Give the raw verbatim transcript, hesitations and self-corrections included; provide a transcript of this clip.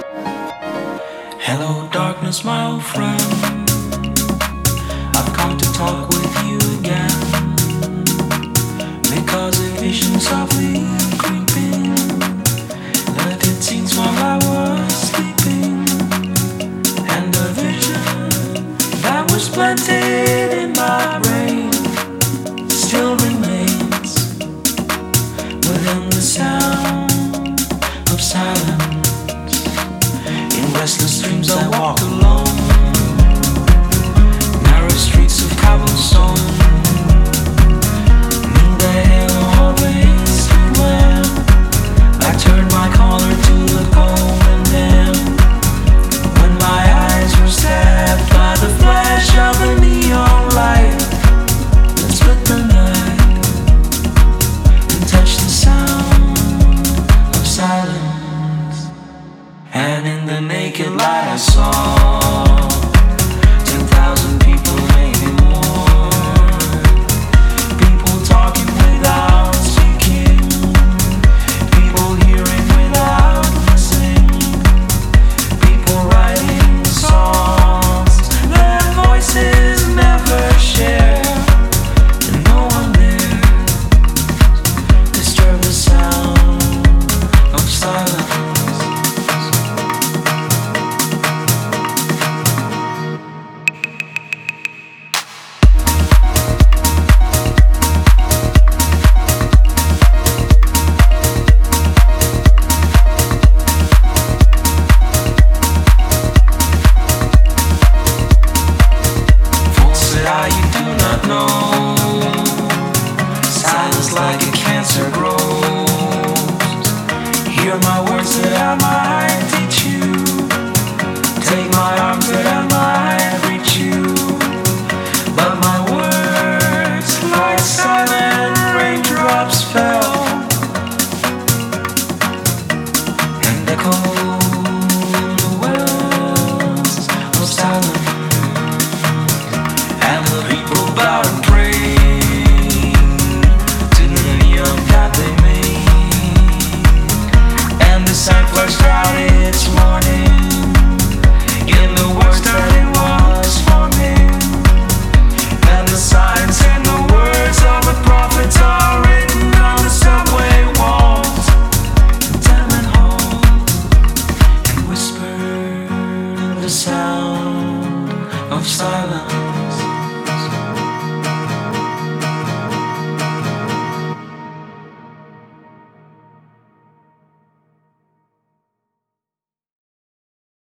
Hello, darkness, my old friend. I've come to talk with you again because a vision softly creeping left its seeds while I was sleeping, and a vision that was planted in my brain still remains within the sound of silence. In restless dreams I walk alone, narrow streets of cobblestone. In the hail always when I turned my collar to the cold, and then when my eyes were stabbed by the flash of a neon light that split the night and touched the sound of silence. And in the naked light I saw ten thousand people, maybe more. People talking without speaking, people hearing without listening, people writing songs their voices never share, and no one there disturbed the sound of silence. You do not know, silence like a cancer grows. Hear my words that I might teach you, take my arms that I might reach you, but my words like silent raindrops fell and echoed the wells of silence. And the people bowed and prayed to the neon god they made, and the sun flushed out its morning in the words that it was forming. And the signs and the words of the prophets are written on the subway walls, the tenement halls, and whispered in the sound of silence.